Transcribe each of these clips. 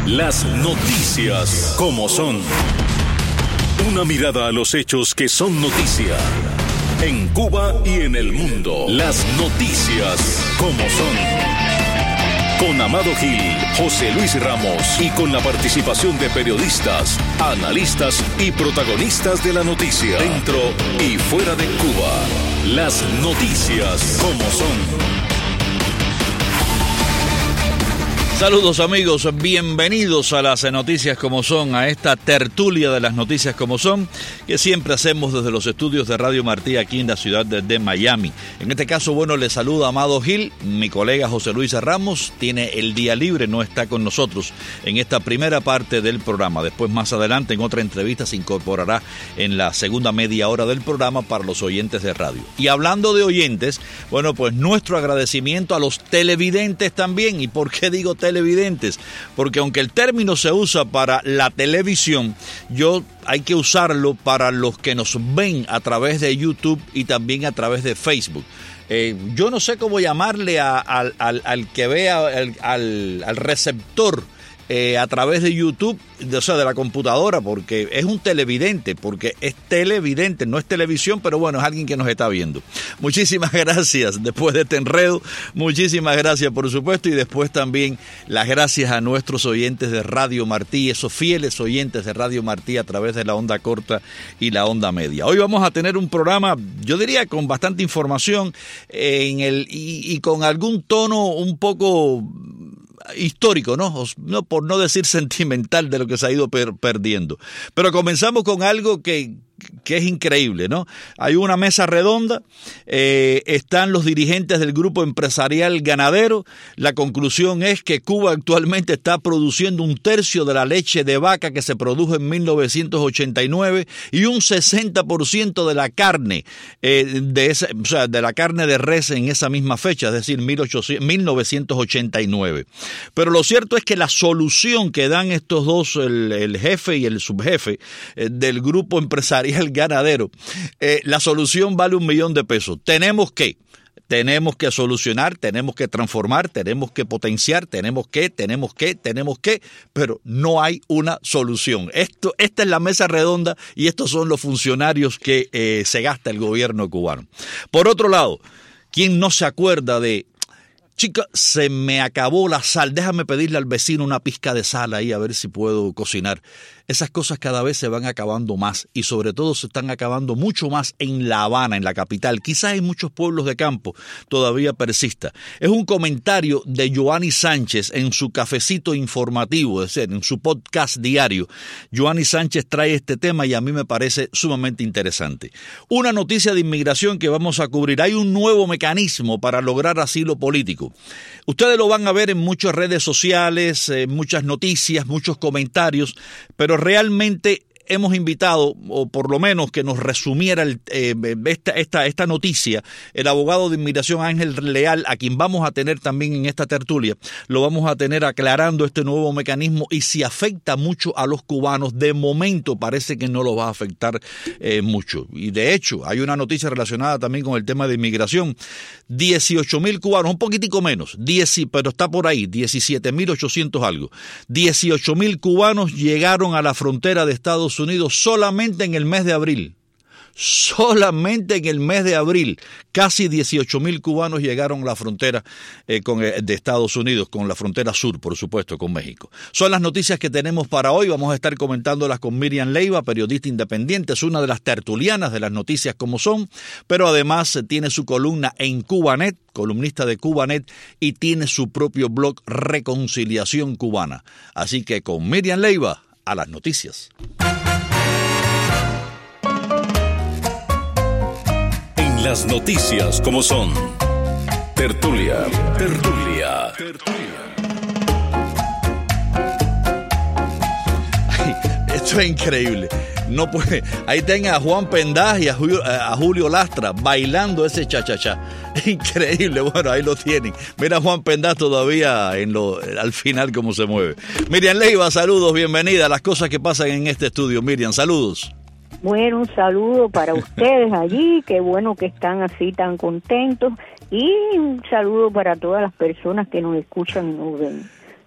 Las noticias como son. Una mirada a los hechos que son noticia. En Cuba y en el mundo. Las noticias como son. Con Amado Gil, José Luis Ramos y con la participación de periodistas, analistas y protagonistas de la noticia. Dentro y fuera de Cuba. Las noticias como son. Saludos amigos, bienvenidos a las noticias como son, a esta tertulia de las noticias como son, que siempre hacemos desde los estudios de Radio Martí aquí en la ciudad de Miami. En este caso, bueno, les saluda Amado Gil, mi colega José Luis Ramos tiene el día libre, no está con nosotros en esta primera parte del programa. Después, más adelante, en otra entrevista se incorporará en la segunda media hora del programa para los oyentes de radio. Y hablando de oyentes, bueno, pues nuestro agradecimiento a los televidentes también. ¿Y por qué digo televidentes? Porque aunque el término se usa para la televisión, hay que usarlo para los que nos ven a través de YouTube y también a través de Facebook. Yo no sé cómo llamarle al que vea, al receptor a través de YouTube, o sea, de la computadora, porque es un televidente, porque es televidente, no es televisión, pero bueno, es alguien que nos está viendo. Muchísimas gracias, después de este enredo, muchísimas gracias por supuesto, y después también las gracias a nuestros oyentes de Radio Martí, esos fieles oyentes de Radio Martí a través de la onda corta y la onda media. Hoy vamos a tener un programa, yo diría, con bastante información y con algún tono un poco histórico, ¿no? Por no decir sentimental de lo que se ha ido perdiendo. Pero comenzamos con algo que es increíble, ¿no? Hay una mesa redonda, están los dirigentes del grupo empresarial ganadero. La conclusión es que Cuba actualmente está produciendo 1/3 de la leche de vaca que se produjo en 1989 y un 60% de la carne de la carne de res en esa misma fecha, es decir, 1989. Pero lo cierto es que la solución que dan estos dos, el jefe y el subjefe del grupo empresarial ganadero, la solución vale $1 millón. Tenemos que solucionar, tenemos que transformar, tenemos que potenciar, tenemos que, pero no hay una solución. Esta es la mesa redonda y estos son los funcionarios que se gasta el gobierno cubano. Por otro lado, ¿quién no se acuerda de: chica, se me acabó la sal, déjame pedirle al vecino una pizca de sal ahí a ver si puedo cocinar? Esas cosas cada vez se van acabando más y sobre todo se están acabando mucho más en La Habana, en la capital. Quizás en muchos pueblos de campo todavía persista. Es un comentario de Yoani Sánchez en su cafecito informativo, es decir, en su podcast diario. Yoani Sánchez trae este tema y a mí me parece sumamente interesante. Una noticia de inmigración que vamos a cubrir. Hay un nuevo mecanismo para lograr asilo político. Ustedes lo van a ver en muchas redes sociales, muchas noticias, muchos comentarios, pero realmente hemos invitado, o por lo menos que nos resumiera esta noticia, el abogado de inmigración Ángel Leal, a quien vamos a tener también en esta tertulia. Lo vamos a tener aclarando este nuevo mecanismo y si afecta mucho a los cubanos. De momento parece que no lo va a afectar mucho. Y de hecho, hay una noticia relacionada también con el tema de inmigración. 18,000 cubanos, un poquitico menos, pero está por ahí, 17,800 algo. 18,000 cubanos llegaron a la frontera de Estados Unidos solamente en el mes de abril. Solamente en el mes de abril, casi 18,000 cubanos llegaron a la frontera de Estados Unidos, con la frontera sur, por supuesto, con México. Son las noticias que tenemos para hoy. Vamos a estar comentándolas con Miriam Leiva, periodista independiente, es una de las tertulianas de las noticias como son, pero además tiene su columna en Cubanet, columnista de Cubanet, y tiene su propio blog Reconciliación Cubana. Así que con Miriam Leiva, a las noticias. Las noticias como son. Tertulia. Esto es increíble. No puede. Ahí tenga a Juan Pendaz y a Julio Lastra bailando ese cha-cha-cha. Increíble. Bueno, ahí lo tienen. Mira a Juan Pendaz todavía al final cómo se mueve. Miriam Leiva, saludos, bienvenida a las cosas que pasan en este estudio. Miriam, saludos. Bueno, un saludo para ustedes allí, qué bueno que están así tan contentos, y un saludo para todas las personas que nos escuchan y nos ven.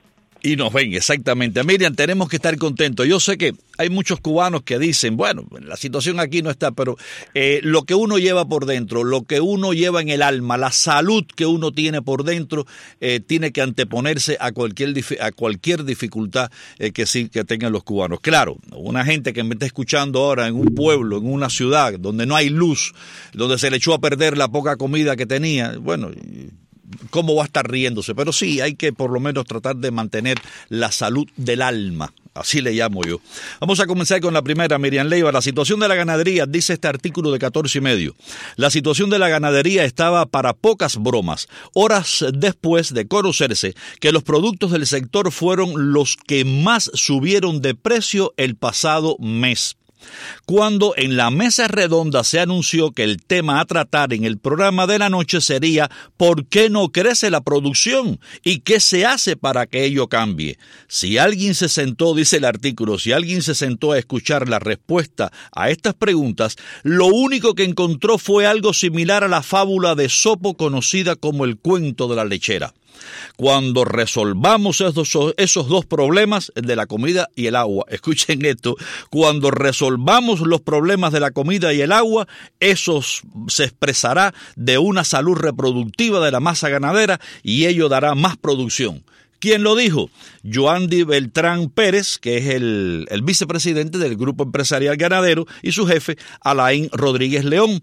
Y nos ven, exactamente. Miriam, tenemos que estar contentos. Yo sé que hay muchos cubanos que dicen, bueno, la situación aquí no está, pero lo que uno lleva por dentro, lo que uno lleva en el alma, la salud que uno tiene por dentro, tiene que anteponerse a cualquier dificultad que tengan los cubanos. Claro, una gente que me está escuchando ahora en un pueblo, en una ciudad, donde no hay luz, donde se le echó a perder la poca comida que tenía, bueno, ¿cómo va a estar riéndose? Pero sí, hay que por lo menos tratar de mantener la salud del alma. Así le llamo yo. Vamos a comenzar con la primera, Miriam Leiva. La situación de la ganadería, dice este artículo de 14 y medio. La situación de la ganadería estaba para pocas bromas, horas después de conocerse que los productos del sector fueron los que más subieron de precio el pasado mes. Cuando en la mesa redonda se anunció que el tema a tratar en el programa de la noche sería ¿por qué no crece la producción? ¿Y qué se hace para que ello cambie? Si alguien se sentó, dice el artículo, si alguien se sentó a escuchar la respuesta a estas preguntas, lo único que encontró fue algo similar a la fábula de Esopo conocida como el cuento de la lechera. Cuando resolvamos esos dos problemas, el de la comida y el agua, escuchen esto, cuando resolvamos los problemas de la comida y el agua, eso se expresará de una salud reproductiva de la masa ganadera y ello dará más producción. ¿Quién lo dijo? Joandy Beltrán Pérez, que es el vicepresidente del Grupo Empresarial Ganadero, y su jefe, Alain Rodríguez León.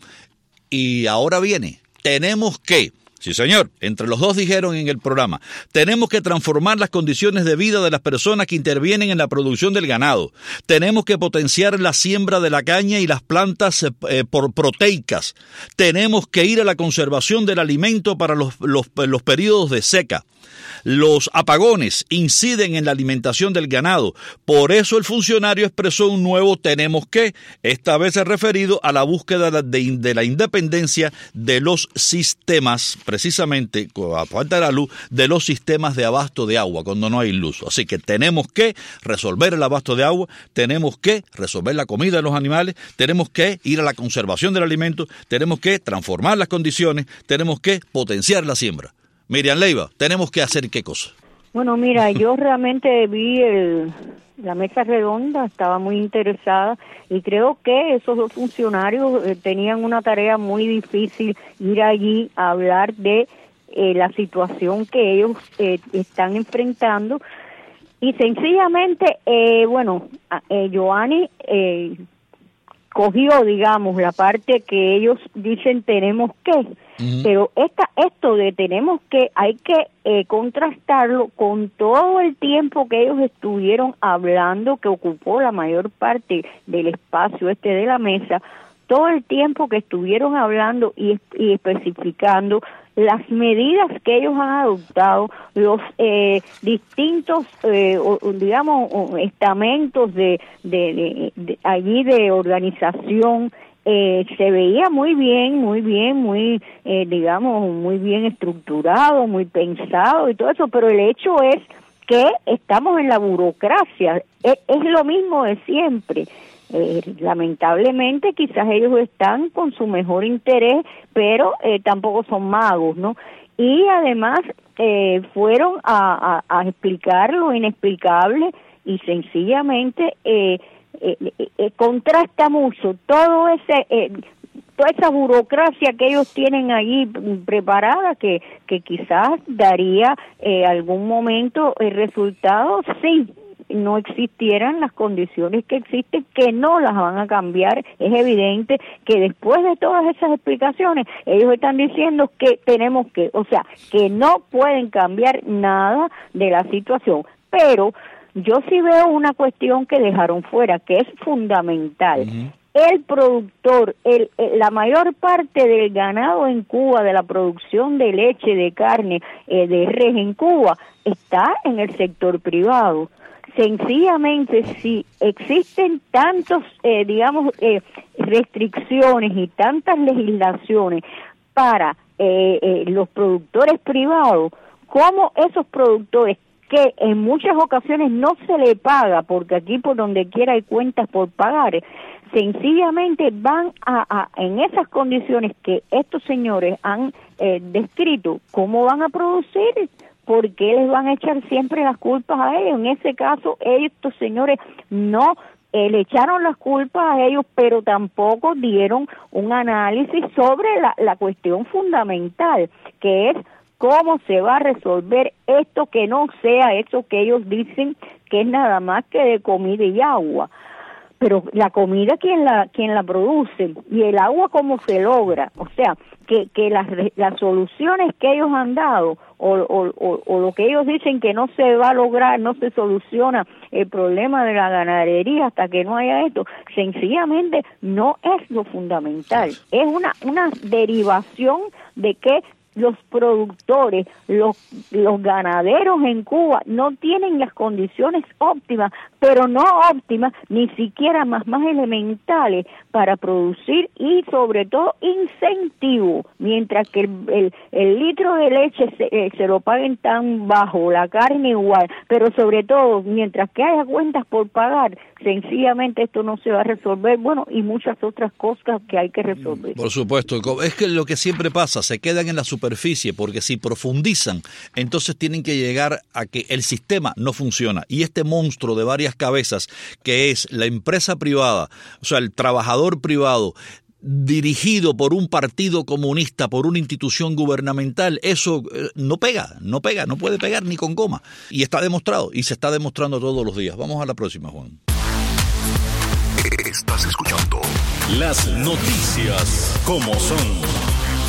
Y ahora viene, tenemos que... Sí, señor, entre los dos dijeron en el programa, tenemos que transformar las condiciones de vida de las personas que intervienen en la producción del ganado. Tenemos que potenciar la siembra de la caña y las plantas proteicas. Tenemos que ir a la conservación del alimento para los periodos de seca. Los apagones inciden en la alimentación del ganado. Por eso el funcionario expresó un nuevo tenemos que, esta vez referido a la búsqueda de la independencia de los sistemas, precisamente, a falta de la luz, de los sistemas de abasto de agua, cuando no hay luz. Así que tenemos que resolver el abasto de agua, tenemos que resolver la comida de los animales, tenemos que ir a la conservación del alimento, tenemos que transformar las condiciones, tenemos que potenciar la siembra. Miriam Leiva, ¿tenemos que hacer qué cosa? Bueno, mira, yo realmente vi la mesa redonda, estaba muy interesada y creo que esos dos funcionarios tenían una tarea muy difícil, ir allí a hablar de la situación que ellos están enfrentando y sencillamente, Joanny cogió, digamos, la parte que ellos dicen tenemos que, pero esto de tenemos que, hay que contrastarlo con todo el tiempo que ellos estuvieron hablando, que ocupó la mayor parte del espacio de la mesa, todo el tiempo que estuvieron hablando y especificando las medidas que ellos han adoptado, los distintos, estamentos de allí de organización, se veía muy bien, muy bien estructurado, muy pensado y todo eso, pero el hecho es que estamos en la burocracia, es lo mismo de siempre. Lamentablemente quizás ellos están con su mejor interés, pero tampoco son magos, ¿no? Y además fueron a explicar lo inexplicable y sencillamente contrasta mucho toda esa burocracia que ellos tienen allí preparada, que quizás daría algún momento el resultado, sí, no existieran las condiciones que existen, que no las van a cambiar. Es evidente que después de todas esas explicaciones, ellos están diciendo que tenemos que, o sea, que no pueden cambiar nada de la situación. Pero yo sí veo una cuestión que dejaron fuera, que es fundamental. El productor, la mayor parte del ganado en Cuba, de la producción de leche, de carne, de res en Cuba, está en el sector privado. Sencillamente, si existen tantos, restricciones y tantas legislaciones para los productores privados, como esos productores que en muchas ocasiones no se le paga, porque aquí por donde quiera hay cuentas por pagar, sencillamente van en esas condiciones que estos señores han descrito, ¿cómo van a producir? ¿por qué les van a echar siempre las culpas a ellos? En ese caso, estos señores no le echaron las culpas a ellos, pero tampoco dieron un análisis sobre la cuestión fundamental, que es cómo se va a resolver esto, que no sea eso que ellos dicen que es nada más que de comida y agua. Pero la comida, ¿quién la produce? Y el agua, ¿cómo se logra? O sea, que las soluciones que ellos han dado o lo que ellos dicen que no se va a lograr, no se soluciona el problema de la ganadería hasta que no haya esto, sencillamente no es lo fundamental. Es una derivación de que los productores, los ganaderos en Cuba no tienen las condiciones óptimas, pero no óptimas, ni siquiera más elementales para producir y sobre todo incentivo, mientras que el litro de leche se lo paguen tan bajo, la carne igual, pero sobre todo mientras que haya cuentas por pagar, sencillamente esto no se va a resolver, bueno, y muchas otras cosas que hay que resolver. Por supuesto, es que lo que siempre pasa, se quedan en la superficie, porque si profundizan, entonces tienen que llegar a que el sistema no funciona, y este monstruo de varias cabezas, que es la empresa privada, o sea, el trabajador privado, dirigido por un partido comunista, por una institución gubernamental, eso no puede pegar ni con goma. Y está demostrado, y se está demostrando todos los días. Vamos a la próxima, Juan. Estás escuchando las noticias como son.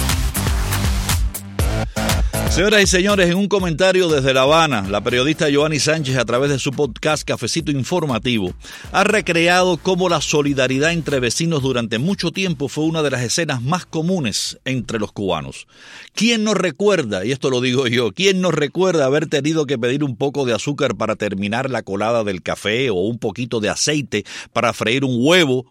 Señoras y señores, en un comentario desde La Habana, la periodista Yoani Sánchez, a través de su podcast Cafecito Informativo, ha recreado cómo la solidaridad entre vecinos durante mucho tiempo fue una de las escenas más comunes entre los cubanos. ¿Quién nos recuerda, y esto lo digo yo, quién nos recuerda haber tenido que pedir un poco de azúcar para terminar la colada del café, o un poquito de aceite para freír un huevo,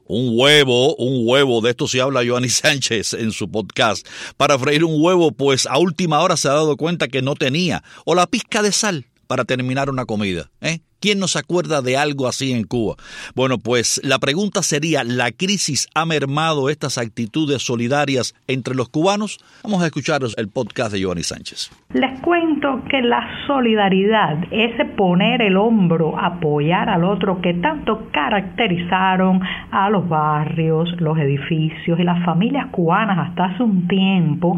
de esto se habla Yoani Sánchez en su podcast, para freír un huevo, pues a última hora se ha dado cuenta que no tenía, o la pizca de sal para terminar una comida, ¿Quién nos acuerda de algo así en Cuba? Bueno, pues la pregunta sería, ¿la crisis ha mermado estas actitudes solidarias entre los cubanos? Vamos a escuchar el podcast de Yoani Sánchez. Les cuento que la solidaridad, ese poner el hombro, apoyar al otro, que tanto caracterizaron a los barrios, los edificios y las familias cubanas hasta hace un tiempo,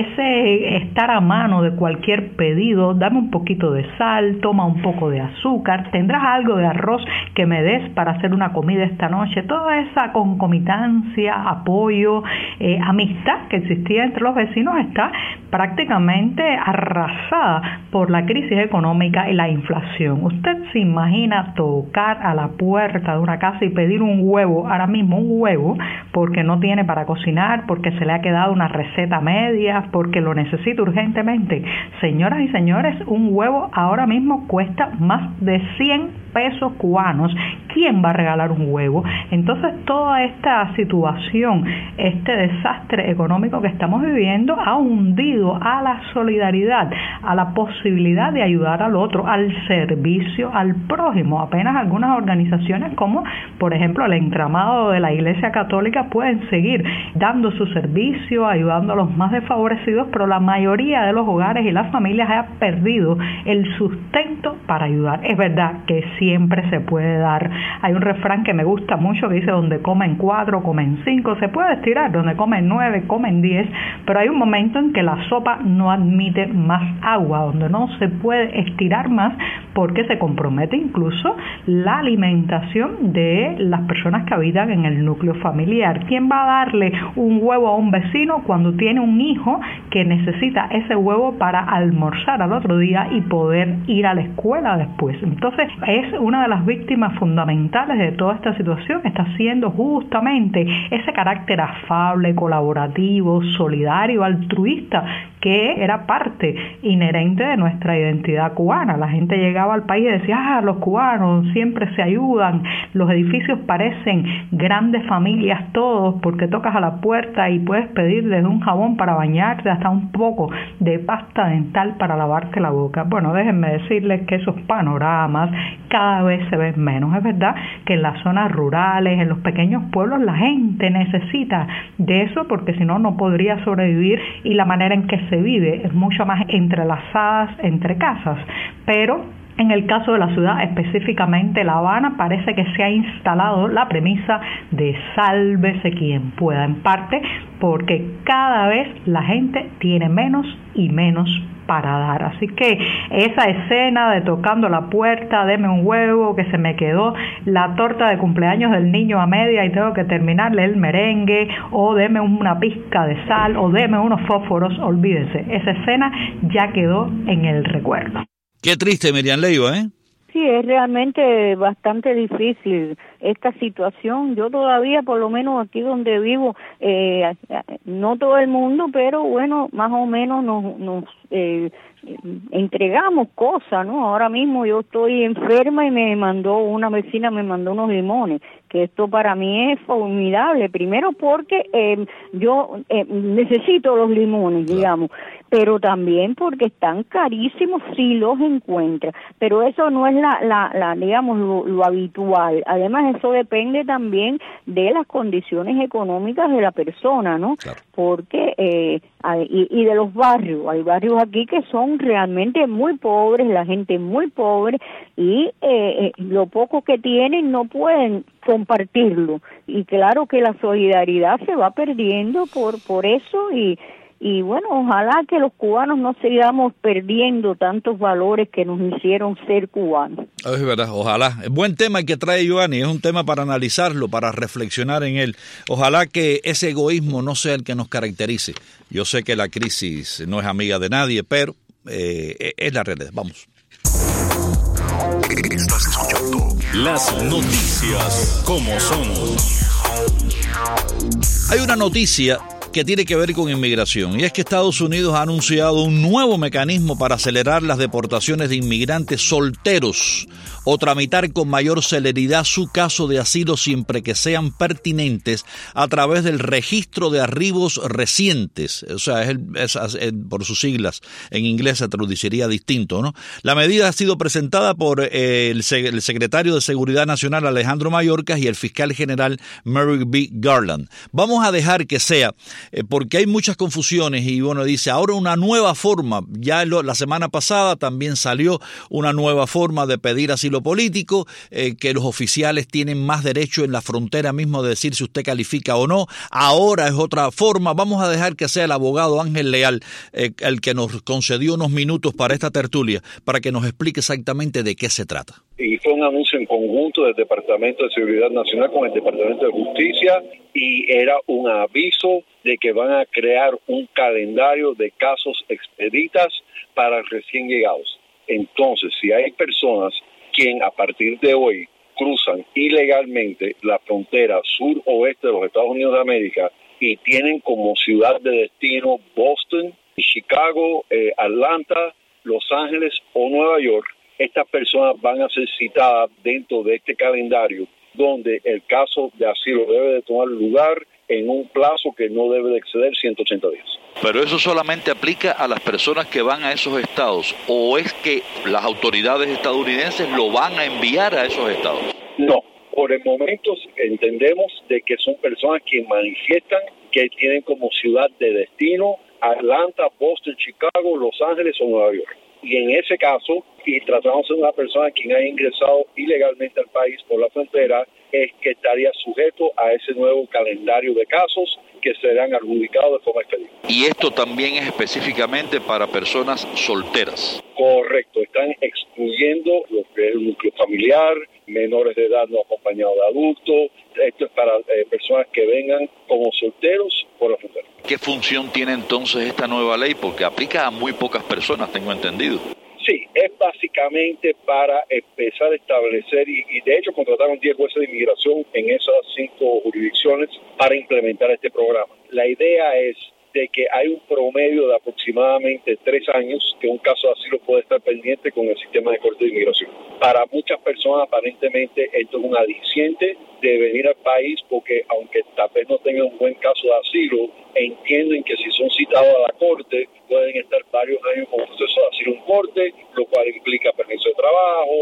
ese estar a mano de cualquier pedido, dame un poquito de sal, toma un poco de azúcar, tendrás algo de arroz que me des para hacer una comida esta noche, toda esa concomitancia, apoyo, amistad que existía entre los vecinos está prácticamente arrasada por la crisis económica y la inflación. Usted se imagina tocar a la puerta de una casa y pedir un huevo, ahora mismo un huevo, porque no tiene para cocinar, porque se le ha quedado una receta media, porque lo necesita urgentemente. Señoras y señores, un huevo ahora mismo cuesta más de 100 pesos cubanos. ¿Quién va a regalar un huevo? Entonces toda esta situación, este desastre económico que estamos viviendo ha hundido a la solidaridad, a la posibilidad de ayudar al otro, al servicio al prójimo. Apenas algunas organizaciones como por ejemplo el entramado de la Iglesia Católica pueden seguir dando su servicio, ayudando a los más desfavorecidos, pero la mayoría de los hogares y las familias ha perdido el sustento para ayudar. Es verdad que siempre se puede dar. Hay un refrán que me gusta mucho que dice: donde comen 4, comen 5. Se puede estirar, donde comen 9, comen 10, pero hay un momento en que la sopa no admite más agua, donde no se puede estirar más, porque se compromete incluso la alimentación de las personas que habitan en el núcleo familiar. ¿Quién va a darle un huevo a un vecino cuando tiene un hijo que necesita ese huevo para almorzar al otro día y poder ir a la escuela después? Entonces es una de las víctimas fundamentales de toda esta situación, está siendo justamente ese carácter afable, colaborativo, solidario, altruista, que era parte inherente de nuestra identidad cubana. La gente llegaba al país y decía: los cubanos siempre se ayudan, los edificios parecen grandes familias todos, porque tocas a la puerta y puedes pedir desde un jabón para bañarte hasta un poco de pasta dental para lavarte la boca. Bueno, déjenme decirles que esos panoramas camas cada vez se ven menos. Es verdad que en las zonas rurales, en los pequeños pueblos, la gente necesita de eso porque si no, no podría sobrevivir, y la manera en que se vive es mucho más entrelazadas entre casas. Pero en el caso de la ciudad, específicamente La Habana, parece que se ha instalado la premisa de sálvese quien pueda, en parte porque cada vez la gente tiene menos y menos para dar. Así que esa escena de tocando la puerta, deme un huevo que se me quedó la torta de cumpleaños del niño a media y tengo que terminarle el merengue, o deme una pizca de sal, o deme unos fósforos, olvídese, esa escena ya quedó en el recuerdo. Qué triste, Miriam Leiva, ¿eh? Sí, es realmente bastante difícil esta situación. Yo todavía, por lo menos aquí donde vivo, no todo el mundo, pero bueno, más o menos nos entregamos cosas, ¿no? Ahora mismo yo estoy enferma y una vecina me mandó unos limones, que esto para mí es formidable, primero porque yo necesito los limones, digamos, pero también porque están carísimos si los encuentra, pero eso no es digamos, lo habitual. Además, eso depende también de las condiciones económicas de la persona, ¿no? Claro. Porque y de los barrios, hay barrios aquí que son realmente muy pobres, la gente muy pobre, y lo poco que tienen no pueden compartirlo, y claro que la solidaridad se va perdiendo por eso, y bueno, ojalá que los cubanos no sigamos perdiendo tantos valores que nos hicieron ser cubanos. Es verdad, ojalá. Buen tema que trae Joanny, es un tema para analizarlo, para reflexionar en él. Ojalá que ese egoísmo no sea el que nos caracterice. Yo sé que la crisis no es amiga de nadie, pero es la realidad. Vamos. Estás escuchando las noticias como son. Hay una noticia que tiene que ver con inmigración, y es que Estados Unidos ha anunciado un nuevo mecanismo para acelerar las deportaciones de inmigrantes solteros o tramitar con mayor celeridad su caso de asilo siempre que sean pertinentes a través del registro de arribos recientes. O sea, por sus siglas, en inglés se traduciría distinto, ¿no? La medida ha sido presentada por el secretario de Seguridad Nacional Alejandro Mayorkas y el fiscal general Merrick B. Garland. Vamos a dejar que sea, porque hay muchas confusiones, y bueno, dice ahora una nueva forma. Ya la semana pasada también salió una nueva forma de pedir asilo político, que los oficiales tienen más derecho en la frontera mismo de decir si usted califica o no. Ahora es otra forma. Vamos a dejar que sea el abogado Ángel Leal el que nos concedió unos minutos para esta tertulia, para que nos explique exactamente de qué se trata. Y fue un anuncio en conjunto del Departamento de Seguridad Nacional con el Departamento de Justicia, y era un aviso de que van a crear un calendario de casos expeditas para recién llegados. Entonces, si hay personas quien a partir de hoy cruzan ilegalmente la frontera sur-oeste de los Estados Unidos de América y tienen como ciudad de destino Boston, Chicago, Atlanta, Los Ángeles o Nueva York, estas personas van a ser citadas dentro de este calendario, donde el caso de asilo debe de tomar lugar en un plazo que no debe de exceder 180 días. Pero eso solamente aplica a las personas que van a esos estados, ¿o es que las autoridades estadounidenses lo van a enviar a esos estados? No, por el momento entendemos de que son personas que manifiestan que tienen como ciudad de destino Atlanta, Boston, Chicago, Los Ángeles o Nueva York. Y en ese caso, y tratándose de una persona quien ha ingresado ilegalmente al país por la frontera, es que estaría sujeto a ese nuevo calendario de casos que serán adjudicados de forma expedita. ¿Y esto también es específicamente para personas solteras? Correcto, están excluyendo lo que es el núcleo familiar, menores de edad no acompañados de adultos. Esto es para personas que vengan como solteros por la frontera. ¿Qué función tiene entonces esta nueva ley? Porque aplica a muy pocas personas, tengo entendido. Sí, es básicamente para empezar a establecer, y de hecho contrataron 10 jueces de inmigración en esas 5 jurisdicciones para implementar este programa. La idea es de que hay un promedio de aproximadamente 3 años que un caso de asilo puede estar pendiente con el sistema de corte de inmigración. Para muchas personas aparentemente esto es un aliciente de venir al país, porque aunque tal vez no tengan un buen caso de asilo, entienden que si son citados a la corte pueden estar varios años con proceso de asilo en corte, lo cual implica permiso de trabajo,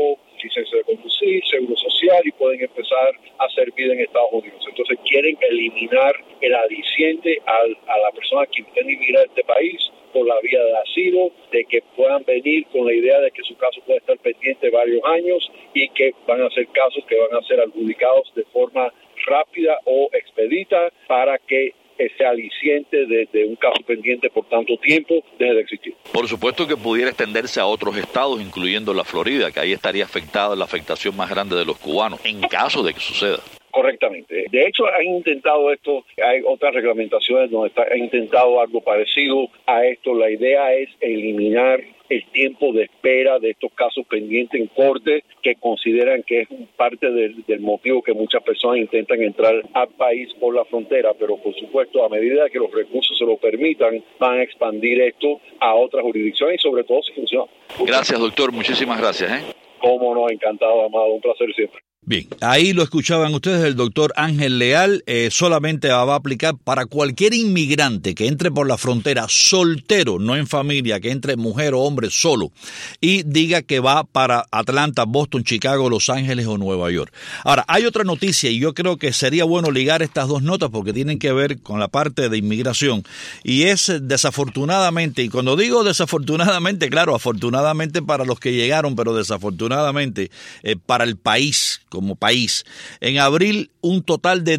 licencia de conducir, seguro social y pueden empezar a hacer vida en Estados Unidos. Entonces quieren eliminar el aliciente a la persona que intenta emigrar a este país por la vía de asilo, de que puedan venir con la idea de que su caso puede estar pendiente varios años y que van a ser casos que van a ser adjudicados de forma rápida o expedita para que ese aliciente de un caso pendiente por tanto tiempo deje de existir. Por supuesto que pudiera extenderse a otros estados, incluyendo la Florida, que ahí estaría afectada la afectación más grande de los cubanos, en caso de que suceda. Correctamente. De hecho, han intentado esto, hay otras reglamentaciones donde han intentado algo parecido a esto. La idea es eliminar el tiempo de espera de estos casos pendientes en corte, que consideran que es parte del motivo que muchas personas intentan entrar al país por la frontera, pero por supuesto a medida que los recursos se lo permitan, van a expandir esto a otras jurisdicciones y sobre todo si funciona. Gracias, doctor, muchísimas gracias. Cómo no, encantado, Amado, un placer siempre. Bien, ahí lo escuchaban ustedes, el doctor Ángel Leal. Solamente va a aplicar para cualquier inmigrante que entre por la frontera soltero, no en familia, que entre mujer o hombre solo y diga que va para Atlanta, Boston, Chicago, Los Ángeles o Nueva York. Ahora, hay otra noticia y yo creo que sería bueno ligar estas dos notas porque tienen que ver con la parte de inmigración y es desafortunadamente, y cuando digo desafortunadamente, claro, afortunadamente para los que llegaron, pero desafortunadamente para el país, como país. En abril, un total de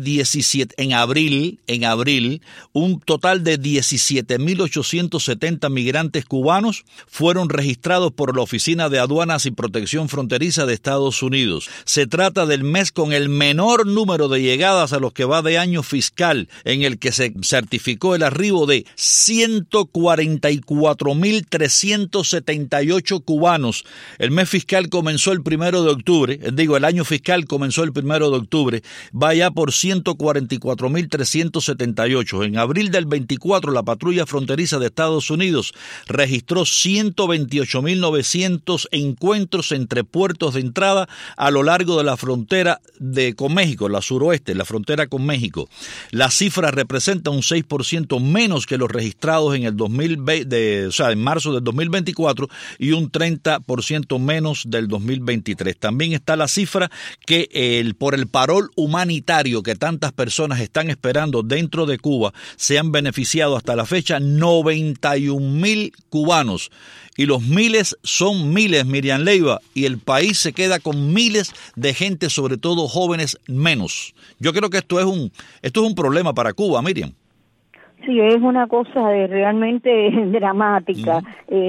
17.870 migrantes cubanos fueron registrados por la Oficina de Aduanas y Protección Fronteriza de Estados Unidos. Se trata del mes con el menor número de llegadas a los que va de año fiscal, en el que se certificó el arribo de 144.378 cubanos. El mes fiscal comenzó el 1 de octubre, el año fiscal comenzó el 1 de octubre, va ya por 144.378. En abril del 24, la patrulla fronteriza de Estados Unidos registró 128.900 encuentros entre puertos de entrada a lo largo de la frontera con México, la suroeste, la frontera con México. La cifra representa un 6% menos que los registrados en el en marzo del 2024 y un 30% menos del 2023. También está la cifra que por el parol humanitario que tantas personas están esperando dentro de Cuba, se han beneficiado hasta la fecha 91.000 cubanos. Y los miles son miles, Miriam Leiva, y el país se queda con miles de gente, sobre todo jóvenes, menos. Yo creo que esto es un problema para Cuba, Miriam. Sí, es una cosa realmente dramática.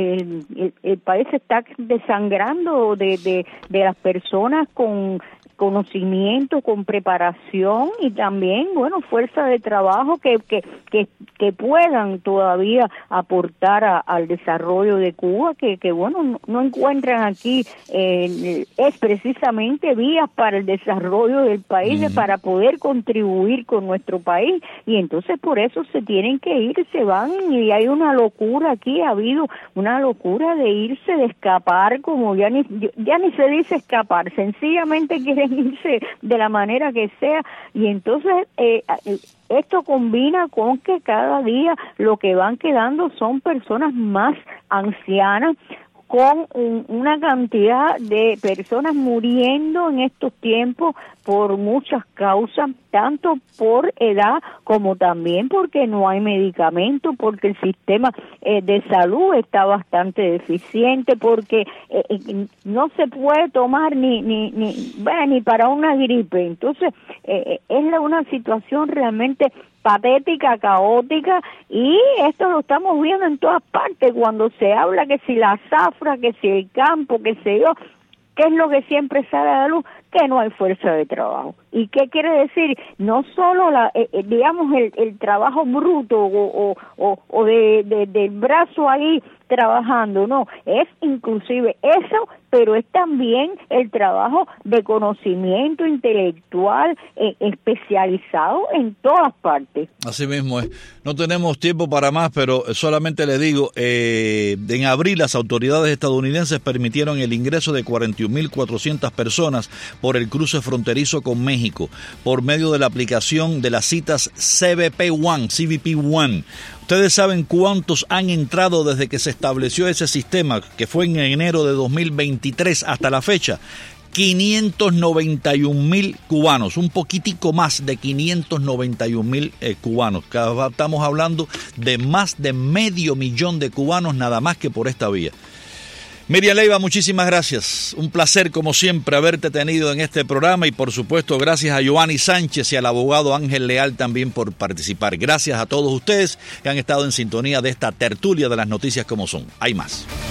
El país se está desangrando de las personas con conocimiento, con preparación y también, fuerza de trabajo que puedan todavía aportar al desarrollo de Cuba, que no encuentran aquí es precisamente vías para el desarrollo del país, para poder contribuir con nuestro país, y entonces por eso se tienen que ir, se van, y hay una locura aquí, ha habido una locura de irse, de escapar, como ya ni se dice escapar, sencillamente quieren irse de la manera que sea, y entonces esto combina con que cada día lo que van quedando son personas más ancianas, con una cantidad de personas muriendo en estos tiempos por muchas causas, tanto por edad como también porque no hay medicamentos, porque el sistema de salud está bastante deficiente, porque no se puede tomar ni para una gripe. Entonces es una situación realmente patética, caótica, y esto lo estamos viendo en todas partes cuando se habla que si la zafra, que si el campo, que sé yo, ¿qué es lo que siempre sale a la luz? Que no hay fuerza de trabajo. ¿Y qué quiere decir? No solo el trabajo bruto o del brazo ahí trabajando, no, es inclusive eso, pero es también el trabajo de conocimiento intelectual especializado en todas partes. Así mismo es. No tenemos tiempo para más, pero solamente le digo, en abril las autoridades estadounidenses permitieron el ingreso de 41.400 personas por el cruce fronterizo con México, por medio de la aplicación de las citas CBP One. ¿Ustedes saben cuántos han entrado desde que se estableció ese sistema, que fue en enero de 2023 hasta la fecha? 591,000 cubanos, un poquitico más de 591,000 cubanos. Estamos hablando de más de 500,000 de cubanos nada más que por esta vía. Miriam Leiva, muchísimas gracias. Un placer, como siempre, haberte tenido en este programa y, por supuesto, gracias a Giovanni Sánchez y al abogado Ángel Leal también por participar. Gracias a todos ustedes que han estado en sintonía de esta tertulia de las noticias como son. Hay más.